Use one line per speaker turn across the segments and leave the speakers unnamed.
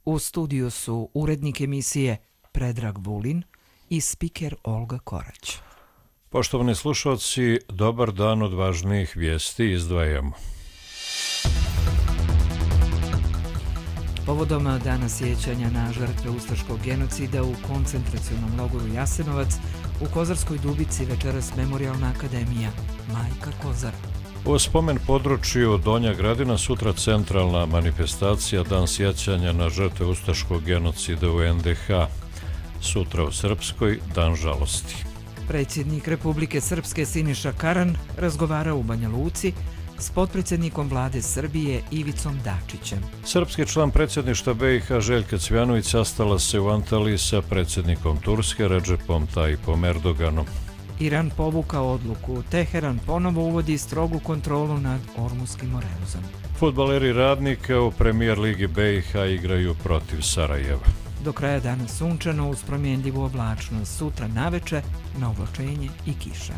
U studiju su urednik emisije Predrag Vulin i spiker Olga Korać.
Poštovani slušalci, dobar dan. Od važnijih vijesti izdvajamo.
Povodom dana sjećanja na žrtve ustaškog genocida u koncentracionom logoru Jasenovac, u Kozarskoj Dubici večeras Memorijalna akademija Majka Kozara.
U spomen području Donja Gradina sutra centralna manifestacija Dan sjećanja na žrtve ustaškog genocida u NDH. Sutra u Srpskoj Dan žalosti.
Predsjednik Republike Srpske Siniša Karan razgovara u Banja Luci s potpredsjednikom vlade Srbije Ivicom Dačićem.
Srpski član predsjedništva BiH Željka Cvjanović sastala se u Antaliji sa predsjednikom Turske Redžepom Tayyipom Erdoganom.
Iran povukao odluku. Teheran ponovo uvodi strogu kontrolu nad Ormuskim moreluzom.
Fudbaleri Radnika u Premijer ligi BiH igraju protiv Sarajeva.
Do kraja dana sunčano uz promjenljivu oblačnost. Sutra naveče na oblačenje i kiša.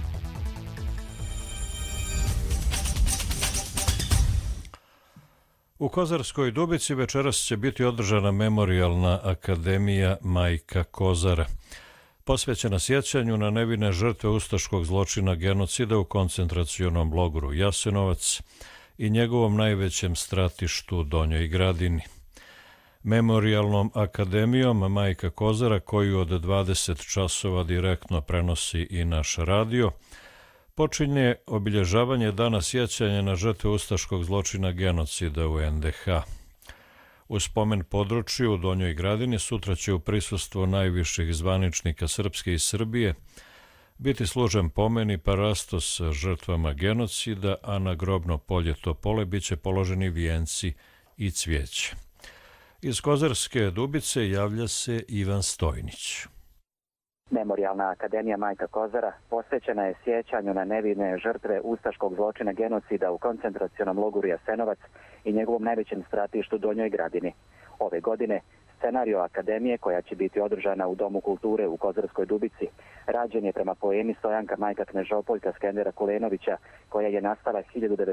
U Kozarskoj Dubici večeras će biti održana Memorijalna akademija Majka Kozara, posvećena sjećanju na nevine žrtve ustaškog zločina genocida u koncentracionom logoru Jasenovac i njegovom najvećem stratištu Donjoj Gradini. Memorijalnom akademijom Majka Kozara, koju od 20 časova direktno prenosi i naš radio, počinje obilježavanje dana sjećanja na žrtve ustaškog zločina genocida u NDH. U spomen području u Donjoj Gradini sutra će u prisustvu najviših zvaničnika Srpske i Srbije biti služen pomen i parastos žrtvama genocida, a na grobno polje Topole biće položeni vijenci i cvijeće. Iz Kozarske Dubice javlja se Ivan Stojnić.
Memorijalna akademija Majka Kozara posvećena je sjećanju na nevine žrtve ustaškog zločina genocida u koncentracionom logoru Jasenovac i njegovom najvećem stratištu Donjoj Gradini. Ove godine scenario akademije, koja će biti održana u Domu kulture u Kozarskoj Dubici, rađen je prema poemi Stojanka Majka Knežopoljka Skendera Kulenovića, koja je nastala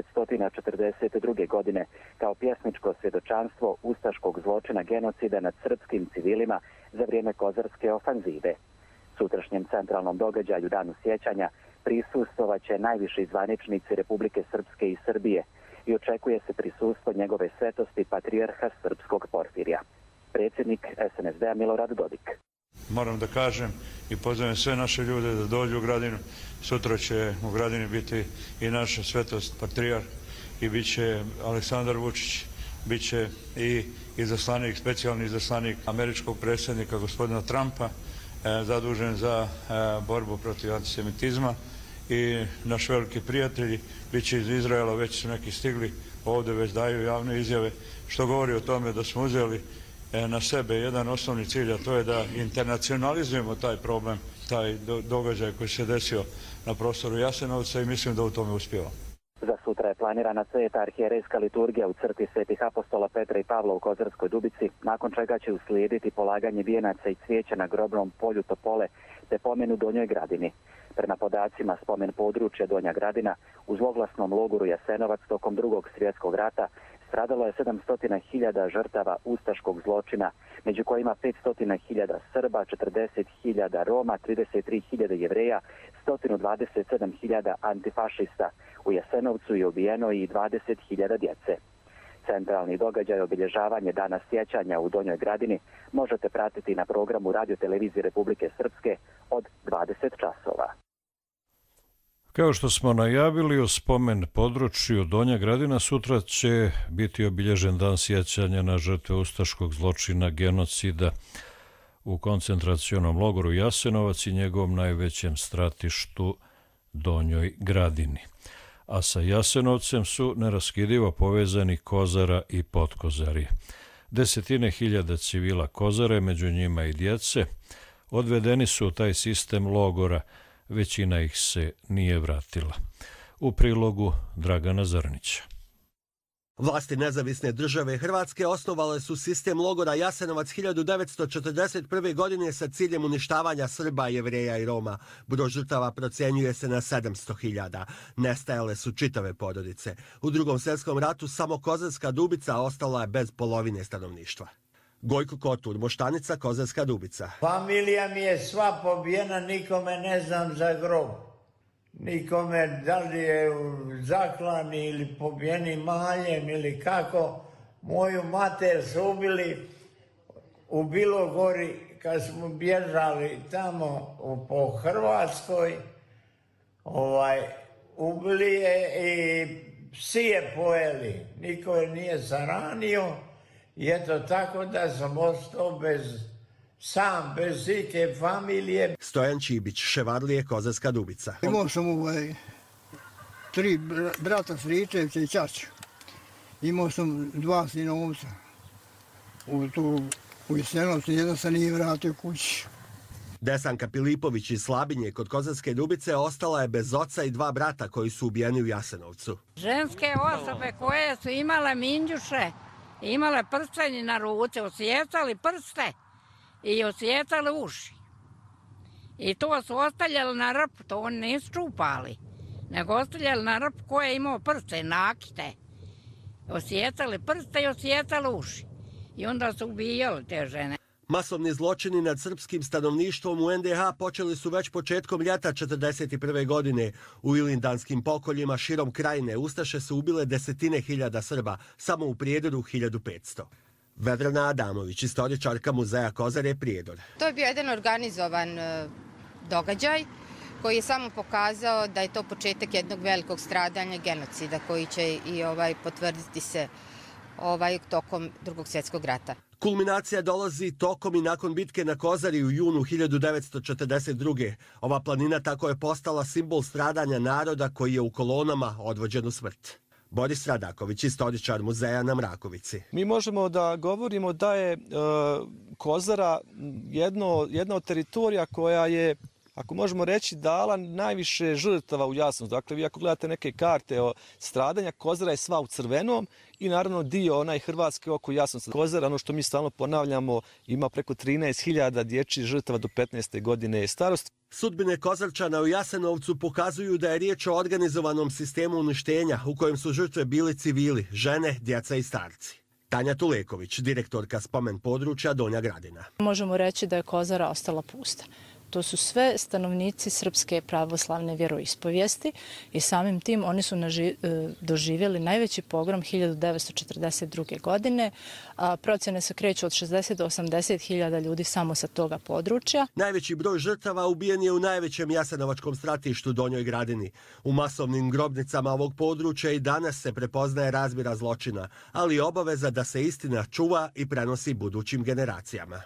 1942. godine kao pjesničko svjedočanstvo ustaškog zločina genocida nad srpskim civilima za vrijeme Kozarske ofanzive. Sutrašnjem centralnom događaju Danu sjećanja prisustvovat će najviši zvaničnici Republike Srpske i Srbije i očekuje se prisustvo njegove svetosti patrijarha srpskog Porfirija. Predsjednik SNSD-a Milorad Dodik.
Moram da kažem i pozivam sve naše ljude da dođu u Gradinu. Sutra će u Gradini biti i naša svetost patrijarh i bit će Aleksandar Vučić, bit će i izaslanik, specijalni izaslanik američkog predsjednika gospodina Trumpa, zadužen za borbu protiv antisemitizma, i naši veliki prijatelji bit će iz Izraela, već su neki stigli, ovdje već daju javne izjave, što govori o tome da smo uzeli na sebe jedan osnovni cilj, a to je da internacionalizujemo taj problem, taj događaj koji se desio na prostoru Jasenovca, i mislim da u tome uspijeva.
Za sutra je planirana sveta arhijerejska liturgija u crkvi svetih apostola Petra i Pavla u Kozarskoj Dubici, nakon čega će uslijediti polaganje vijenaca i cvijeća na grobnom polju Topole te pomen u Donjoj Gradini. Prema podacima spomen područja Donja Gradina u zloglasnom logoru Jasenovac tokom Drugog svjetskog rata stradalo je 700.000 žrtava ustaškog zločina, među kojima 500.000 Srba, 40.000 Roma, 33.000 Jevreja, 127.000 antifašista. U Jasenovcu je ubijeno i 20.000 djece. Centralni događaj obilježavanje Dana sjećanja u Donjoj Gradini možete pratiti na programu Radio-televizije Republike Srpske od 20 časova.
Kao što smo najavili, u spomen području Donja Gradina sutra će biti obilježen Dan sjećanja na žrtve ustaškog zločina genocida u koncentracionom logoru Jasenovac i njegovom najvećem stratištu Donjoj Gradini. A sa Jasenovcem su neraskidivo povezani Kozara i Potkozarje. Desetine hiljada civila Kozare, među njima i djece, odvedeni su u taj sistem logora, većina ih se nije vratila. U prilogu Dragana Zrnića.
Vlasti nezavisne države Hrvatske osnovale su sistem logora Jasenovac 1941. godine sa ciljem uništavanja Srba, Jevreja i Roma. Broj žrtava procjenjuje se na 700.000. Nestajale su čitave porodice. U Drugom svjetskom ratu samo Kozarska Dubica ostala je bez polovine stanovništva. Gojko Kotur, Moštanica, Kozarska Dubica.
Familija mi je sva pobijena, nikome ne znam za grob. Nikome da li je zaklani ili pobijeni maljem ili kako. Moju mater su ubili u Bilogori kad smo bježali tamo po Hrvatskoj. Ubili je i psi je pojeli. Niko je nije zaranio. I eto tako da sam ostao sam bez ike familije.
Stojan Čibić, Ševarlije, Kozarska Dubica.
Imao sam 3 brata stričevca i ćaću. Imao sam 2 sinovca. U Jasenovcu jedan se nije vratio kući.
Desanka Pilipović iz Slabinje kod Kozarske Dubice ostala je bez oca i 2 brata koji su ubijeni u Jasenovcu.
Ženske osobe koje su imale minđuše, imale prstenje na ruce, osjetali prste i osjetali uši. I to su ostavljali na rp, to oni nisu čupali, nego ostavljali na rp ko je imao prste, nakite. Osjetali prste i osjetali uši. I onda su ubijali te žene.
Masovni zločini nad srpskim stanovništvom u NDH počeli su već početkom ljeta 1941. godine. U ilindanskim pokoljima širom krajine ustaše su ubile desetine hiljada Srba, samo u Prijedoru 1500. Vedrana Adamović, istoričarka muzeja Kozare, Prijedor.
To je bio jedan organizovan događaj koji je samo pokazao da je to početak jednog velikog stradanja, genocida koji će i potvrditi se tokom Drugog svjetskog rata.
Kulminacija dolazi tokom i nakon bitke na Kozari u junu 1942. Ova planina tako je postala simbol stradanja naroda koji je u kolonama odvođen u smrt. Boris Radaković, istoričar muzeja na Mrakovici.
Mi možemo da govorimo da je Kozara jedna od teritorija koja je, ako možemo reći, dala najviše žrtava u Jasenovcu. Dakle, vi ako gledate neke karte o stradanja, Kozara je sva u crvenom i naravno dio onaj Hrvatske oko Jasenovca. Kozara, ono što mi stalno ponavljamo, ima preko 13.000 dječjih žrtava do 15. godine starosti.
Sudbine Kozarčana u Jasenovcu pokazuju da je riječ o organizovanom sistemu uništenja u kojem su žrtve bili civili, žene, djeca i starci. Tanja Tuleković, direktorka spomen područja Donja Gradina.
Možemo reći da je Kozara ostala pusta. To su sve stanovnici srpske pravoslavne vjeroispovijesti i samim tim oni su doživjeli najveći pogrom 1942. godine. Procjene se kreću od 60 do 80 hiljada ljudi samo sa toga područja.
Najveći broj žrtava ubijen je u najvećem jasenovačkom stratištu Donjoj Gradini. U masovnim grobnicama ovog područja i danas se prepoznaje razmjera zločina, ali i obaveza da se istina čuva i prenosi budućim generacijama.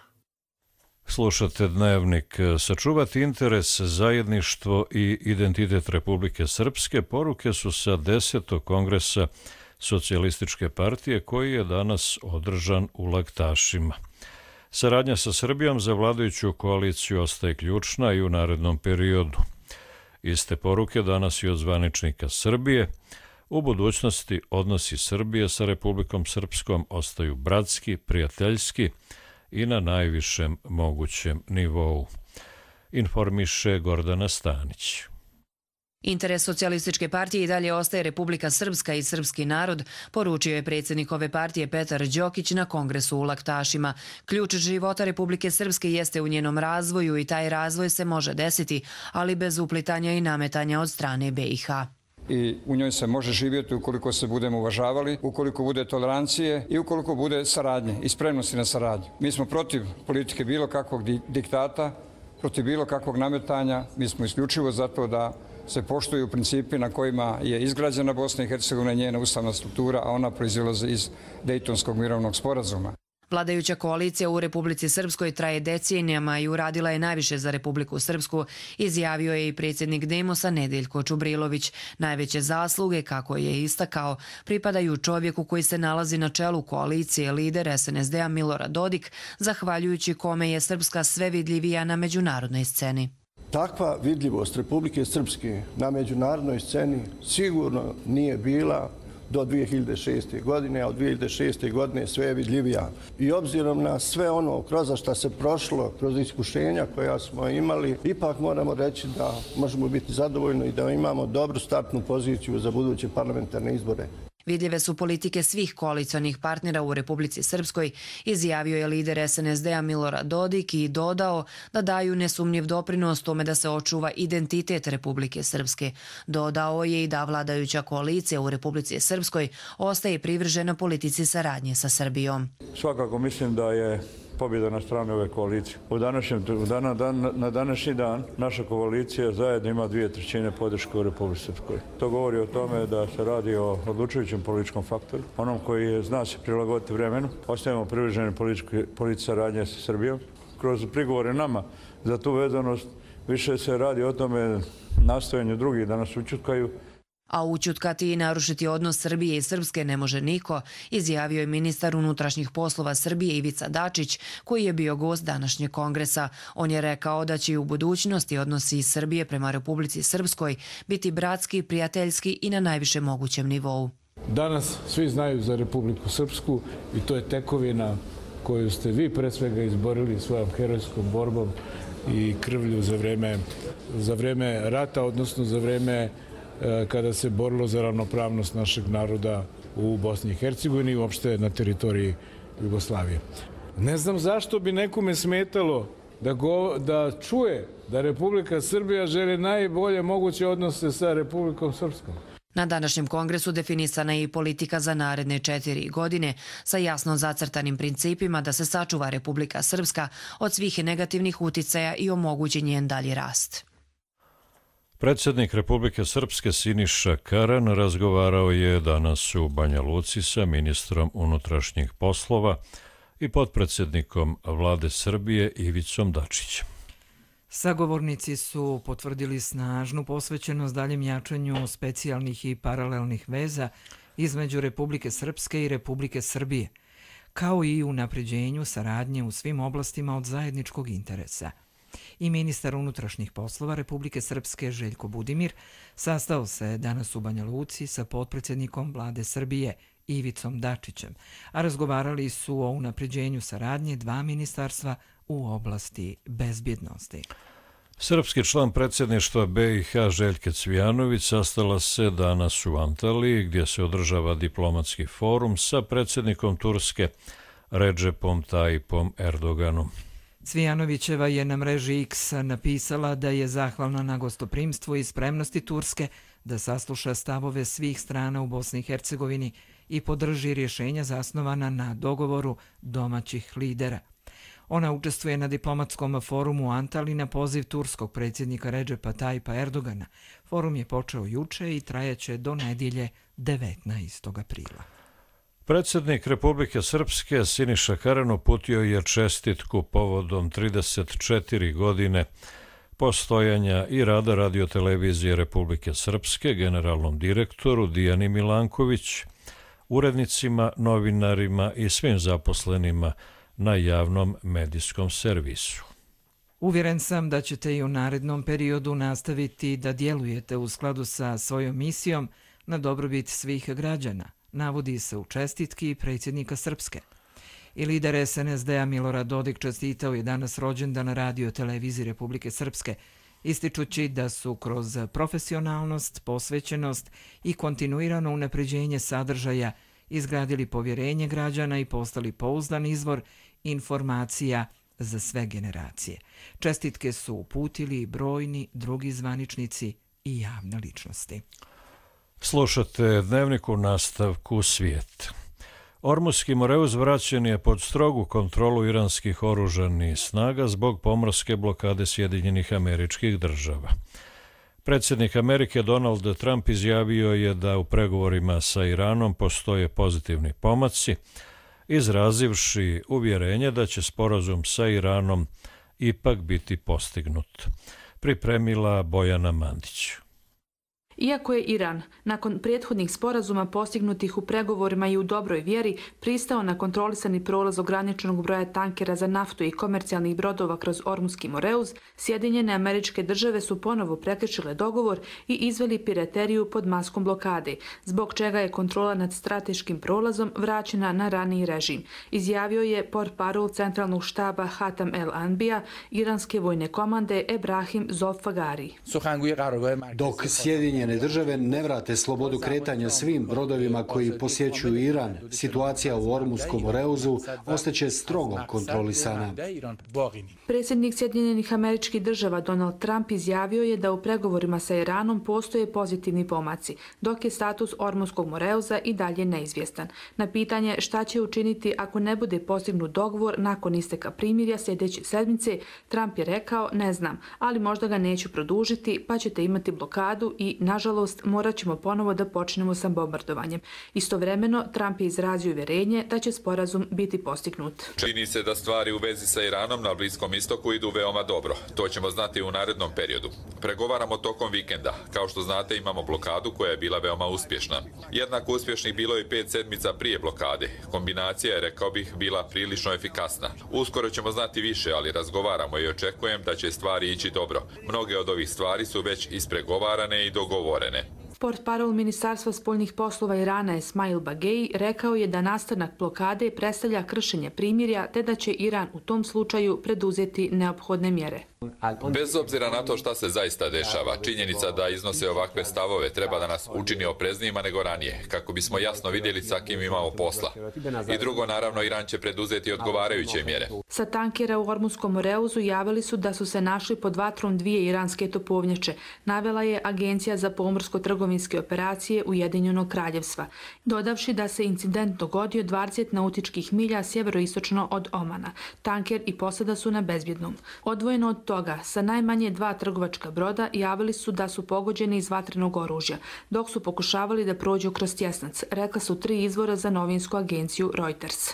Slušate Dnevnik. Sačuvati interes, zajedništvo i identitet Republike Srpske poruke su sa 10. kongresa Socijalističke partije koji je danas održan u Laktašima. Saradnja sa Srbijom za vladajuću koaliciju ostaje ključna i u narednom periodu. Iste poruke danas i od zvaničnika Srbije. U budućnosti odnosi Srbije sa Republikom Srpskom ostaju bratski, prijateljski i na najvišem mogućem nivou, informiše Gordana Stanić.
Interes Socijalističke partije i dalje ostaje Republika Srpska i srpski narod, poručio je predsjednik ove partije Petar Đokić na kongresu u Laktašima. Ključ života Republike Srpske jeste u njenom razvoju i taj razvoj se može desiti, ali bez uplitanja i nametanja od strane BiH.
I u njoj se može živjeti ukoliko se budemo uvažavali, ukoliko bude tolerancije i ukoliko bude saradnje i spremnosti na saradnju. Mi smo protiv politike bilo kakvog diktata, protiv bilo kakvog nametanja. Mi smo isključivo zato da se poštuju principi na kojima je izgrađena Bosna i Hercegovina i njena ustavna struktura, a ona proizilaze iz Dejtonskog mirovnog sporazuma.
Vladajuća koalicija u Republici Srpskoj traje decenijama i uradila je najviše za Republiku Srpsku, izjavio je i predsjednik Demosa Nedeljko Čubrilović. Najveće zasluge, kako je istakao, pripadaju čovjeku koji se nalazi na čelu koalicije, lider SNSD-a Milorad Dodik, zahvaljujući kome je Srpska sve vidljivija na međunarodnoj sceni.
Takva vidljivost Republike Srpske na međunarodnoj sceni sigurno nije bila do 2006. godine, a od 2006. godine sve je vidljivija. I obzirom na sve ono kroz što se prošlo, kroz iskušenja koja smo imali, ipak moramo reći da možemo biti zadovoljni i da imamo dobru startnu poziciju za buduće parlamentarne izbore.
Vidljive su politike svih koalicionih partnera u Republici Srpskoj, izjavio je lider SNSD-a Milorad Dodik i dodao da daju nesumnjiv doprinos tome da se očuva identitet Republike Srpske. Dodao je i da vladajuća koalicija u Republici Srpskoj ostaje privržena politici saradnje sa Srbijom.
Svakako mislim da je pobjeda na strani ove koalicije. Na današnji dan naša koalicija zajedno ima 2/3 podrške u Republici Srpskoj. To govori o tome da se radi o odlučujućem političkom faktoru, onom koji zna se prilagoditi vremenu. Ostajemo privrženi politici saradnje sa Srbijom. Kroz prigovore nama za tu vezanost više se radi o tome nastojanju drugih da nas ućutkaju.
A ućutkati i narušiti odnos Srbije i Srpske ne može niko, izjavio je ministar unutrašnjih poslova Srbije Ivica Dačić, koji je bio gost današnjeg kongresa. On je rekao da će i u budućnosti odnosi Srbije prema Republici Srpskoj biti bratski, prijateljski i na najvišem mogućem nivou.
Danas svi znaju za Republiku Srpsku i to je tekovina koju ste vi pre svega izborili svojom herojskom borbom i krvlju za vreme rata, odnosno za vreme kada se borilo za ravnopravnost našeg naroda u Bosni i Hercegovini i uopšte na teritoriji Jugoslavije. Ne znam zašto bi nekome smetalo da čuje da Republika Srbija želi najbolje moguće odnose sa Republikom Srpskom.
Na današnjem kongresu definisana je i politika za naredne 4 godine sa jasno zacrtanim principima da se sačuva Republika Srpska od svih negativnih uticaja i omogući njen dalji rast.
Predsjednik Republike Srpske Siniša Karan razgovarao je danas u Banja Luci sa ministrom unutrašnjih poslova i potpredsjednikom Vlade Srbije Ivicom Dačićem.
Sagovornici su potvrdili snažnu posvećenost daljem jačanju specijalnih i paralelnih veza između Republike Srpske i Republike Srbije, kao i unapređenju saradnje u svim oblastima od zajedničkog interesa. I ministar unutrašnjih poslova Republike Srpske Željko Budimir sastao se danas u Banja Luci sa potpredsjednikom Vlade Srbije Ivicom Dačićem, a razgovarali su o unapređenju saradnje dva ministarstva u oblasti bezbjednosti.
Srpski član predsjedništva BiH Željke Cvijanović sastala se danas u Antaliji, gdje se održava diplomatski forum sa predsjednikom Turske Recepom Tayyipom Erdoganom.
Cvijanovićeva je na mreži X napisala da je zahvalna na gostoprimstvu i spremnosti Turske da sasluša stavove svih strana u Bosni i Hercegovini i podrži rješenja zasnovana na dogovoru domaćih lidera. Ona učestvuje na diplomatskom forumu u Antaliji na poziv turskog predsjednika Recepa Tayyipa Erdogana. Forum je počeo juče i trajaće do nedjelje 19. aprila.
Predsjednik Republike Srpske Siniša Karan uputio je čestitku povodom 34 godine postojanja i rada radiotelevizije Republike Srpske generalnom direktoru Dijani Milanković, urednicima, novinarima i svim zaposlenima na javnom medijskom servisu.
Uvjeren sam da ćete i u narednom periodu nastaviti da djelujete u skladu sa svojom misijom na dobrobit svih građana, navodi se u čestitki predsjednika Srpske. I lider SNSD-a Milorad Dodik čestitao je danas rođendan radio televiziji Republike Srpske, ističući da su kroz profesionalnost, posvećenost i kontinuirano unapređenje sadržaja izgradili povjerenje građana i postali pouzdan izvor informacija za sve generacije. Čestitke su uputili brojni drugi zvaničnici i javne ličnosti.
Slušate Dnevnik u nastavku Svijet. Ormuski Moreus vraćen je pod strogu kontrolu iranskih oružanih snaga zbog pomorske blokade Sjedinjenih Američkih Država. Predsjednik Amerike Donald Trump izjavio je da u pregovorima sa Iranom postoje pozitivni pomaci, izrazivši uvjerenje da će sporazum sa Iranom ipak biti postignut. Pripremila Bojana Mandić.
Iako je Iran, nakon prethodnih sporazuma postignutih u pregovorima i u dobroj vjeri, pristao na kontrolisani prolaz ograničenog broja tankera za naftu i komercijalnih brodova kroz Ormuski Moreus, Sjedinjene Američke Države su ponovo prekršile dogovor i izveli pirateriju pod maskom blokade, zbog čega je kontrola nad strateškim prolazom vraćena na raniji režim, izjavio je portparol centralnog štaba Hatam El Anbija, iranske vojne komande Ebrahim Zolfagari.
Dok Sjedinjene Sjedinjene države ne vrate slobodu kretanja svim brodovima koji posjećuju Iran, situacija u Ormuskom Moreuzu ostaće strogo kontrolisana.
Predsjednik Sjedinjenih Američkih Država Donald Trump izjavio je da u pregovorima sa Iranom postoje pozitivni pomaci, dok je status Ormuskog Moreuza i dalje neizvjestan. Na pitanje šta će učiniti ako ne bude postignut dogovor nakon isteka primirja sljedeće sedmice, Trump je rekao: ne znam, ali možda ga neću produžiti, pa ćete imati blokadu i, nažalost, morat ćemo ponovo da počnemo sa bombardovanjem. Istovremeno, Trump je izrazio uvjerenje da će sporazum biti postignut.
Čini se da stvari u vezi sa Iranom na Bliskom istoku idu veoma dobro. To ćemo znati u narednom periodu. Pregovaramo tokom vikenda. Kao što znate, imamo blokadu koja je bila veoma uspješna. Jednako uspješnih bilo je 5 sedmica prije blokade. Kombinacija je, rekao bih, bila prilično efikasna. Uskoro ćemo znati više, ali razgovaramo i očekujem da će stvari ići dobro. Mnoge od ovih stvari su već ispregovarane i dogovorene.
Portparol Ministarstva spoljnih poslova Irana Esmail Bagei rekao je da nastanak blokade predstavlja kršenje primirja te da će Iran u tom slučaju preduzeti neophodne mjere.
Bez obzira na to šta se zaista dešava, činjenica da iznose ovakve stavove treba da nas učini opreznijima nego ranije, kako bismo jasno vidjeli sa kim imamo posla. I drugo, naravno, Iran će preduzeti odgovarajuće mjere.
Sa tankera u Ormuskom Moreuzu javili su da su se našli pod vatrom 2 iranske topovnjače, navela je Agencija za pomorsko-trgovinske operacije Ujedinjenog Kraljevstva, dodavši da se incident dogodio 20 nautičkih milja sjeveroistočno od Omana. Tanker i posada su na bezbjednom. Odvojeno od toga, sa najmanje 2 trgovačka broda javili su da su pogođeni iz vatrenog oružja, dok su pokušavali da prođu kroz tjesnac, rekla su 3 izvora za novinsku agenciju Reuters.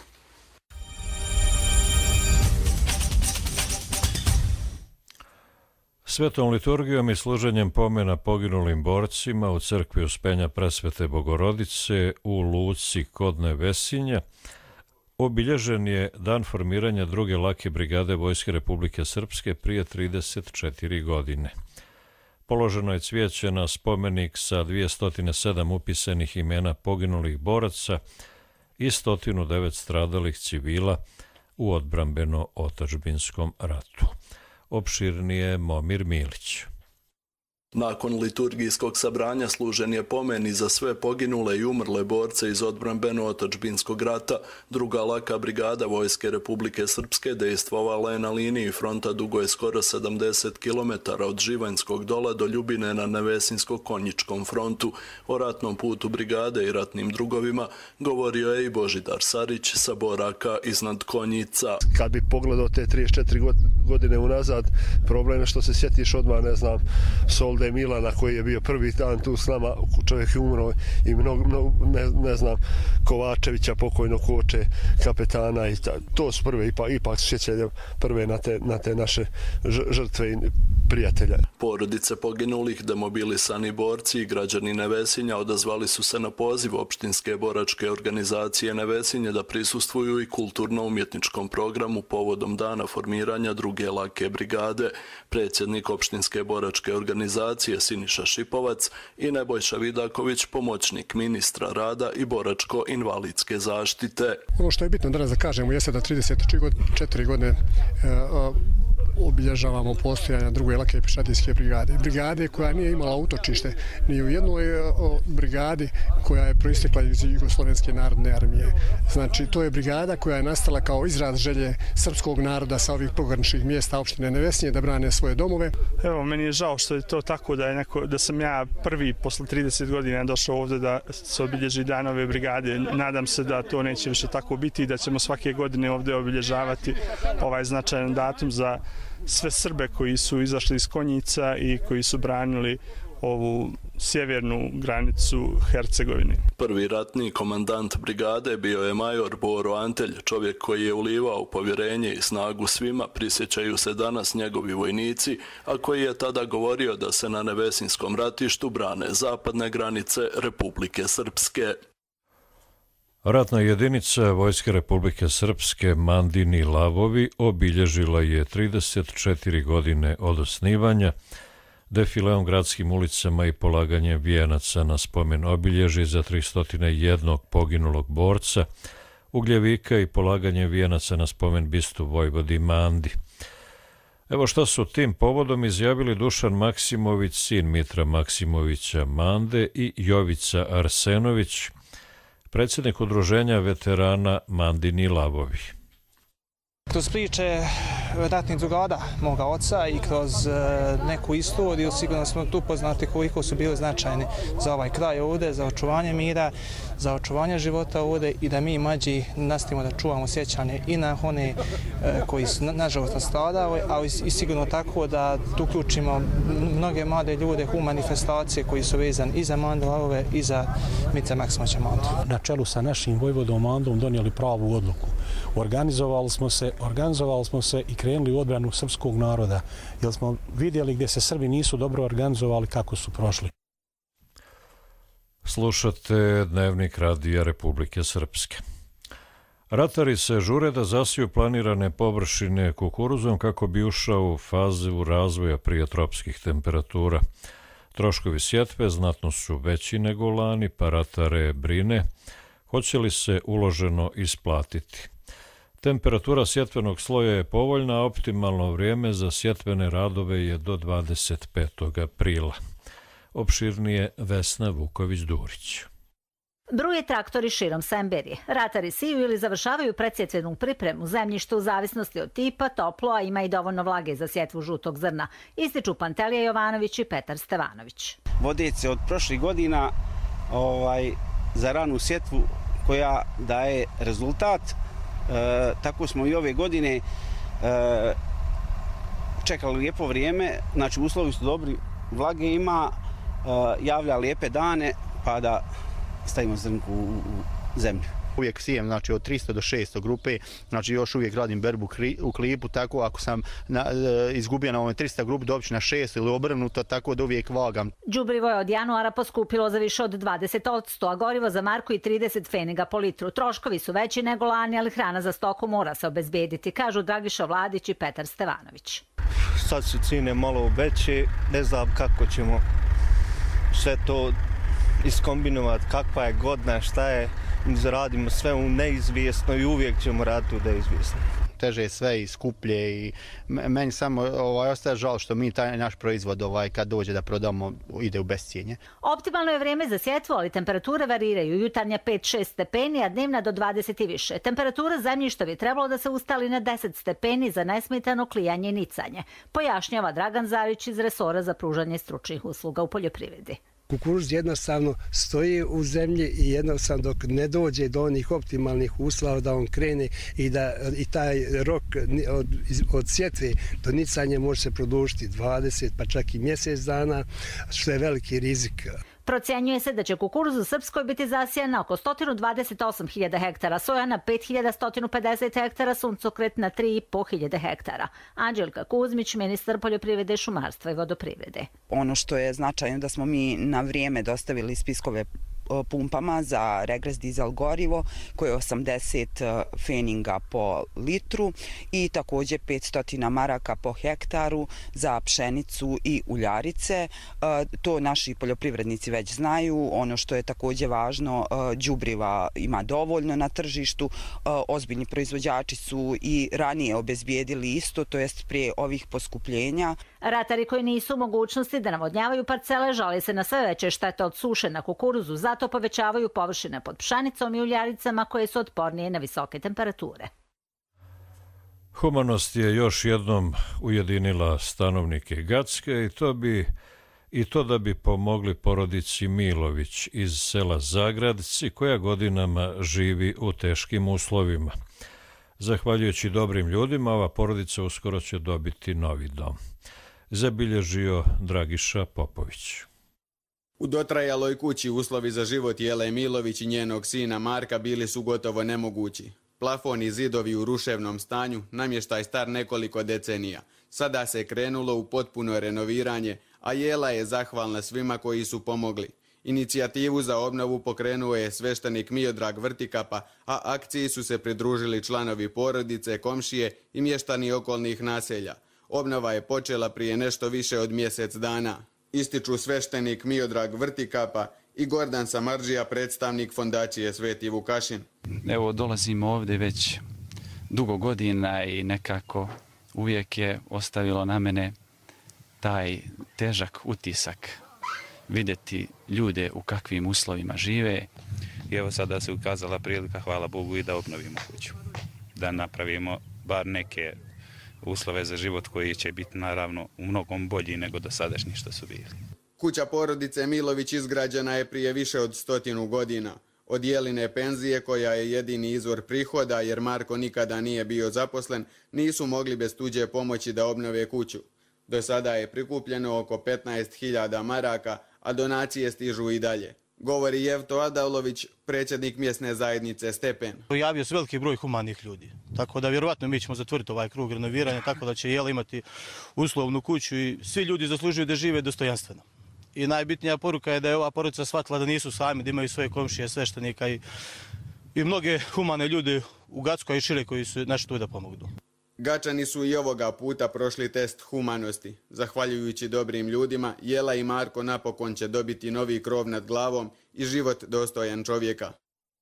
Svetom liturgijom i služenjem pomena poginulim borcima u crkvi Uspenja Presvete Bogorodice u Luci kod Nevesinja obilježen je dan formiranja 2. lake brigade Vojske Republike Srpske prije 34 godine. Položeno je cvijeće na spomenik sa 207 upisanih imena poginulih boraca i 109 stradalih civila u odbrambeno-otadžbinskom ratu. Opširnije Momir Milić.
Nakon liturgijskog sabranja služen je pomen i za sve poginule i umrle borce iz odbrambeno-otadžbinskog rata. 2. laka brigada Vojske Republike Srpske dejstvovala je na liniji fronta dugo je skoro 70 km od Živanjskog dola do Ljubine na Nevesinsko-Konjičkom frontu. O ratnom putu brigade i ratnim drugovima govorio je i Božidar Sarić sa Boraka iznad Konjica.
Kad bi pogledao te 34 godine unazad, problem je što se sjetiš odmah, ne znam, Solde Milana koji je bio prvi dan tu s nama, čovjek je umro, i ne znam, Kovačevića, pokojnog Koče, kapetana, i to su prve, ipak sjećanje prve na te naše žrtve i prijatelja.
Porodice poginulih, demobilisani borci i građani Nevesinja odazvali su se na poziv opštinske boračke organizacije Nevesinje da prisustvuju i kulturno-umjetničkom programu povodom dana formiranja 2. lake brigade. Predsjednik opštinske boračke organizacije Siniša Šipovac i Nebojša Vidaković, pomoćnik ministra rada i boračko-invalidske zaštite.
Ono što je bitno danas da kažemo jeste da 34 godine obilježavamo postojanja 2. lake pješadijske brigade. Brigade koja nije imala utočište ni u jednoj brigadi koja je proistekla iz Jugoslovenske narodne armije. Znači, to je brigada koja je nastala kao izraz želje srpskog naroda sa ovih pograničnih mjesta opštine Nevesinje da brane svoje domove.
Evo, meni je žao što je to tako da sam ja prvi posle 30 godina došao ovdje da se obilježi dan ove brigade. Nadam se da to neće više tako biti i da ćemo svake godine ovdje obilježavati ovaj značajan datum za sve Srbe koji su izašli iz Konjica i koji su branili ovu sjevernu granicu Hercegovine.
Prvi ratni komandant brigade bio je major Boro Antelj, čovjek koji je ulivao povjerenje i snagu svima, prisjećaju se danas njegovi vojnici, a koji je tada govorio da se na Nevesinskom ratištu brane zapadne granice Republike Srpske.
Ratna jedinica Vojske Republike Srpske Mandini Lavovi obilježila je 34 godine od osnivanja, defileom gradskim ulicama i polaganjem vijenaca na spomen obilježje za 301 poginulog borca, ugljevika i polaganjem vijenaca na spomen bistu Vojvodi Mandi. Evo što su tim povodom izjavili Dušan Maksimović, sin Mitra Maksimovića Mande, i Jovica Arsenović, predsjednik udruženja veterana Mandini lavovi.
Kroz priče ratnih drugara moga oca i kroz neku istoriju sigurno smo tu poznati koliko su bili značajni za ovaj kraj ovdje, za očuvanje mira, za očuvanje života ovdje i da mi mlađi nastavimo da čuvamo sjećanje i na one koji su nažalost nastradali, ali i sigurno tako da tu uključimo mnoge mlade ljude u manifestacije koji su vezani i za Mandu lavove i za Mitra Maksimovića Mandu.
Na čelu sa našim vojvodom Mandom donijeli pravu odluku. Organizovali smo se i krenuli u odbranu srpskog naroda, jer smo vidjeli gdje se Srbi nisu dobro organizovali kako su prošli.
Slušate Dnevnik Radija Republike Srpske. Ratari se žure da zasiju planirane površine kukuruzom kako bi ušao u fazu razvoja prije tropskih temperatura. Troškovi sjetve znatno su veći nego lani, pa ratare brine hoće li se uloženo isplatiti. Temperatura sjetvenog sloja je povoljna, a optimalno vrijeme za sjetvene radove je do 25. aprila. Opširnije Vesna Vuković-Durić.
Drugi traktori širom Semberije. Ratari siju ili završavaju predsjetvenu pripremu zemljišta u zavisnosti od tipa, toplo, a ima i dovoljno vlage za sjetvu žutog zrna. Ističu Pantelija Jovanović i Petar Stevanović.
Vodec se od prošlih godina za ranu sjetvu koja daje rezultat. Tako smo i ove godine čekali lijepo vrijeme, znači uslovi su dobri, vlage ima, javlja lijepe dane pa da stavimo zrnku u zemlju.
Uvijek sijem, znači od 300 do 600 grupe, znači još uvijek radim berbu u klipu, tako ako sam izgubio na ovome 300 grup, dobit ću na 6 ili obrnuto, tako da uvijek vagam.
Đubrivo je od januara poskupilo za više od 20%, a gorivo za marku i 30 pfeniga po litru. Troškovi su veći nego lani, ali hrana za stoku mora se obezbediti, kažu Dragiša Vladić i Petar Stevanović.
Sad su cijene malo veće, ne znam kako ćemo sve to iskombinovati, kakva je godina, šta je, radimo sve u neizvjesno i uvijek ćemo raditi u neizvjesno. Teže je sve i skuplje i meni samo ostaje žal što mi taj naš proizvod kad dođe da prodamo ide u bescijenje.
Optimalno je vrijeme za sjetvu, ali temperature variraju. Jutarnja 5-6 stepeni, a dnevna do 20 i više. Temperatura zemljišta bi trebalo da se ustali na 10 stepeni za nesmetano klijanje i nicanje, pojašnjava Dragan Zarić iz resora za pružanje stručnih usluga u poljoprivredi.
Kukuruz jednostavno stoji u zemlji i jednostavno dok ne dođe do onih optimalnih uslova da on krene i taj rok od sjetve do nicanja može se produžiti 20 pa čak i mjesec dana, što je veliki rizik.
Procjenjuje se da će kukuruz u Srpskoj biti zasijan na oko 128.000 hektara, soja na 5.150 hektara, suncokret na 3.500 hektara. Anđelka Kuzmić, ministar poljoprivrede, šumarstva i vodoprivrede.
Ono što je značajno da smo mi na vrijeme dostavili spiskove pumpama za regres dizel gorivo koje je 80 feninga po litru i također 500 maraka po hektaru za pšenicu i uljarice. To naši poljoprivrednici već znaju. Ono što je također važno, đubriva ima dovoljno na tržištu. Ozbiljni proizvođači su i ranije obezbijedili isto, to jest prije ovih poskupljenja.
Ratari koji nisu u mogućnosti da navodnjavaju parcele žale se na sve veće štete od suše na kukuruzu, zato povećavaju površine pod pšenicom i uljaricama koje su otpornije na visoke temperature.
Humanost je još jednom ujedinila stanovnike Gacke i to da bi pomogli porodici Milović iz sela Zagradci koja godinama živi u teškim uslovima. Zahvaljujući dobrim ljudima, ova porodica uskoro će dobiti novi dom. Zabilježio Dragiša Popović.
U dotrajaloj kući uslovi za život Jele Milović i njenog sina Marka bili su gotovo nemogući. Plafon i zidovi u ruševnom stanju, namještaj star nekoliko decenija. Sada se krenulo u potpuno renoviranje, a Jela je zahvalna svima koji su pomogli. Inicijativu za obnovu pokrenuo je sveštenik Miodrag Vrtikapa, a akciji su se pridružili članovi porodice, komšije i mještani okolnih naselja. Obnova je počela prije nešto više od mjesec dana. Ističu sveštenik Miodrag Vrtikapa i Gordan Samardžija, predstavnik fondacije Sveti Vukašin.
Evo, dolazimo ovdje već dugo godina i nekako
uvijek je ostavilo na mene taj težak utisak vidjeti ljude u kakvim uslovima žive.
I evo sada se ukazala prilika, hvala Bogu, i da obnovimo kuću. Da napravimo bar neke uslove za život koji će biti naravno u mnogom bolji nego do sadašnji što su bili.
Kuća porodice Milović izgrađena je prije više od 100 godina. Od Jeline penzije, koja je jedini izvor prihoda jer Marko nikada nije bio zaposlen, nisu mogli bez tuđe pomoći da obnove kuću. Do sada je prikupljeno oko 15.000 maraka, a donacije stižu i dalje. Govori Jevto Adavlović, predsjednik mjesne zajednice Stepen.
Javio se veliki broj humanih ljudi, tako da vjerovatno mi ćemo zatvoriti ovaj krug renoviranja, tako da će Jela imati uslovnu kuću i svi ljudi zaslužuju da žive dostojanstveno. I najbitnija poruka je da je ova porodica shvatila da nisu sami, da imaju svoje komšije, sveštenika i mnoge humane ljude u Gackoj i šire koji su našli tu da pomognu.
Gačani su i ovoga puta prošli test humanosti. Zahvaljujući dobrim ljudima, Jela i Marko napokon će dobiti novi krov nad glavom i život dostojan čovjeka.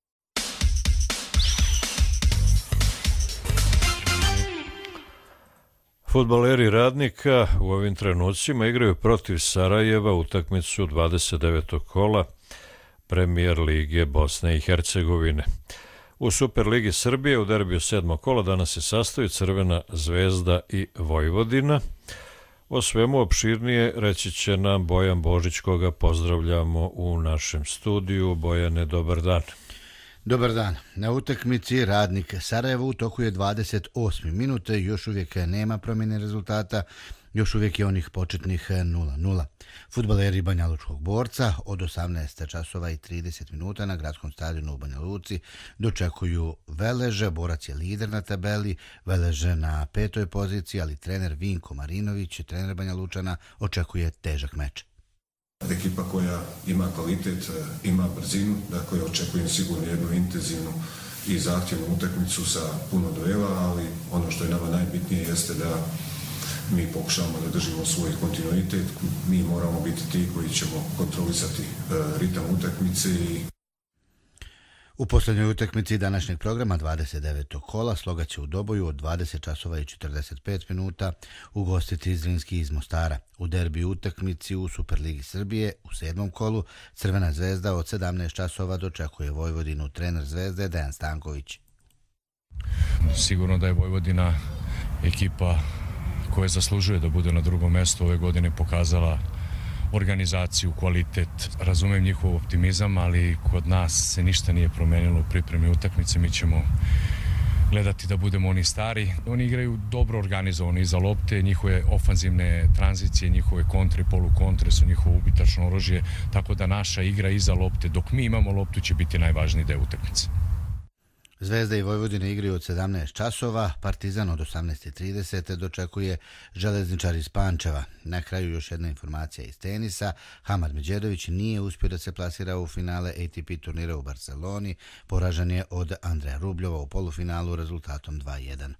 Fudbaleri Radnika u ovim trenucima igraju protiv Sarajeva utakmicu 29. kola Premijer lige Bosne i Hercegovine. U Superligi Srbije u derbiju 7. kola danas se sastaju Crvena Zvezda i Vojvodina. O svemu opširnije reći će nam Bojan Božić, koga pozdravljamo u našem studiju. Bojane, dobar dan.
Dobar dan. Na utakmici Radnik Sarajevo u toku je 28. minute, još uvijek nema promjene rezultata, još uvijek je onih početnih 0-0. Fudbaleri Banja Lučkog Borca od 18 časova i 30 minuta na gradskom stadionu u Banja Luci dočekuju Veleže. Borac je lider na tabeli, Veleže na 5. poziciji, ali trener Vinko Marinović, trener Banja Lučana, očekuje težak meč.
Ekipa koja ima kvalitet, ima brzinu, dakle očekujem sigurno jednu intenzivnu i zahtjevnu utakmicu sa puno duela, ali ono što je nama najbitnije jeste da mi pokušavamo da držimo svoj kontinuitet. Mi moramo biti ti koji ćemo kontrolisati ritam utakmice i
u posljednjoj utakmici današnjeg programa 29. kola Sloga će u Doboju od 20 časova i 45 minuta ugostiti Zrinski iz Mostara. U derbi utakmici u Superligi Srbije u 7. kolu Crvena Zvezda od 17 časova dočekuje Vojvodinu. Trener Zvezde Dejan Stanković.
Sigurno da je Vojvodina ekipa koja zaslužuje da bude na drugom mjestu, ove godine pokazala organizaciju, kvalitet. Razumem njihov optimizam, ali kod nas se ništa nije promenilo u pripremi utakmice. Mi ćemo gledati da budemo oni stari. Oni igraju dobro organizovano iza lopte, njihove ofanzivne tranzicije, njihove kontre, polukontre su njihovo ubitačno oružje, tako da naša igra iza lopte, dok mi imamo loptu, će biti najvažniji deo utakmice.
Zvezda i Vojvodina igraju od 17 časova, Partizan od 18:30 dočekuje Železničar iz Pančeva. Na kraju još jedna informacija iz tenisa. Hamad Međedović nije uspio da se plasira u finale ATP turnira u Barceloni. Poražen je od Andreja Rubljova u polufinalu rezultatom 2:1.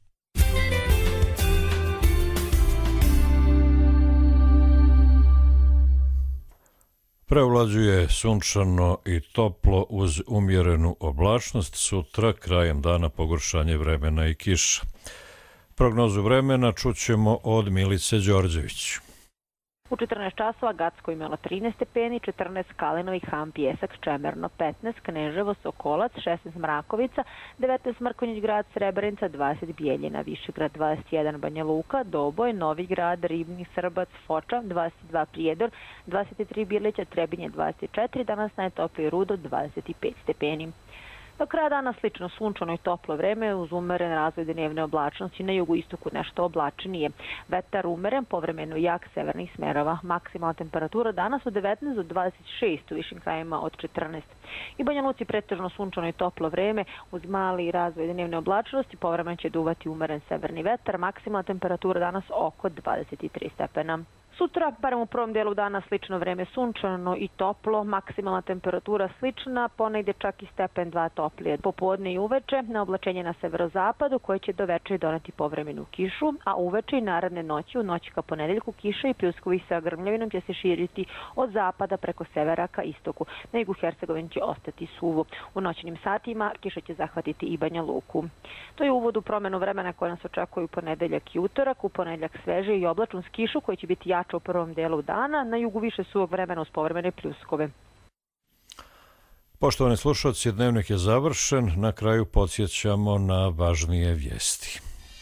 Prevlađuje sunčano i toplo uz umjerenu oblačnost. Sutra, krajem dana, pogoršanje vremena i kiša. Prognozu vremena čućemo od Milice Đorđević.
U 14 časova Gacko imalo 13 stepeni, 14 Kalinovi, Han, Pjesak, Čemerno, 15 Kneževo, Sokolac, 16 Mrakovica, 19 Mrkonjić grad, Srebrenica, 20 Bijeljina, Višegrad, 21 Banja Luka, Doboj, Novi grad, Ribnik, Srbac, Foča, 22 Prijedor, 23 Birlića, Trebinje, 24, danas najtopliji Rudo, 25 stepeni. Do kraja dana slično sunčano i toplo vreme uz umeren razvoj dnevne oblačnosti, na jugoistoku nešto oblačnije. Vetar umeren, povremeno jak severnih smerova. Maksimalna temperatura danas od 19 do 26, u višim krajima od 14. I Banja Luci pretežno sunčano i toplo vreme uz mali razvoj dnevne oblačnosti, povremeno će duvati umeren severni vetar. Maksimalna temperatura danas oko 23 stepena. Sutra, barem u prvom delu dana, slično vreme, sunčano i toplo, maksimalna temperatura slična, ponegde čak i stepen 2 toplije. Popodne i uveče na oblačenje na severozapadu koje će do večeri doneti povremenu kišu, a uveče i naredne noći, u noći ka ponedeljku, kiša i pljuskovi sa grmljavinom će se širiti od zapada preko severa ka istoku. Na jugu Hercegovine će ostati suvo. U noćnim satima kiša će zahvatiti i Banja Luku. To je uvod u promenu vremena koja nas očekuje u ponedeljak i utorak. U ponedeljak sveže i oblačno s kišu koji će biti jača u prvom delu dana. Na jugu više suvog vremena uz povremene pljuskove.
Poštovani slušalci, dnevnik je završen. Na kraju podsjećamo na važnije vijesti.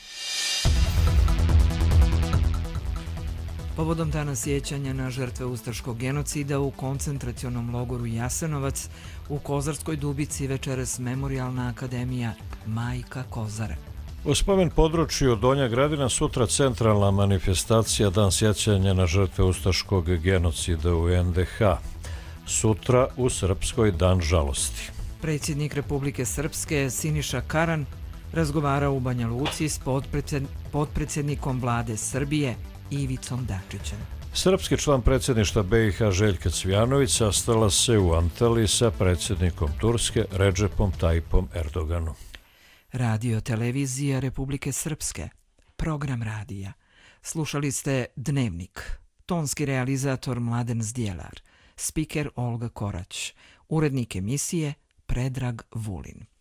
Povodom dana sjećanja na žrtve ustaškog genocida u koncentracionom logoru Jasenovac u Kozarskoj Dubici večeras Memorijalna akademija Majka Kozara.
U spomen području Donja Gradina sutra centralna manifestacija Dan sjećanja na žrtve ustaškog genocida u NDH. Sutra u Srpskoj Dan žalosti.
Predsjednik Republike Srpske Siniša Karan razgovarao u Banja Luci s potpredsjednikom vlade Srbije Ivicom Dačićem.
Srpski član predsjedništva BiH Željka Cvijanović sastala se u Antaliji sa predsjednikom Turske Redžepom Tajipom Erdoganu.
Radio televizija Republike Srpske. Program radija. Slušali ste Dnevnik. Tonski realizator Mladen Zdjelar. Spiker Olga Korać. Urednik emisije Predrag Vulin.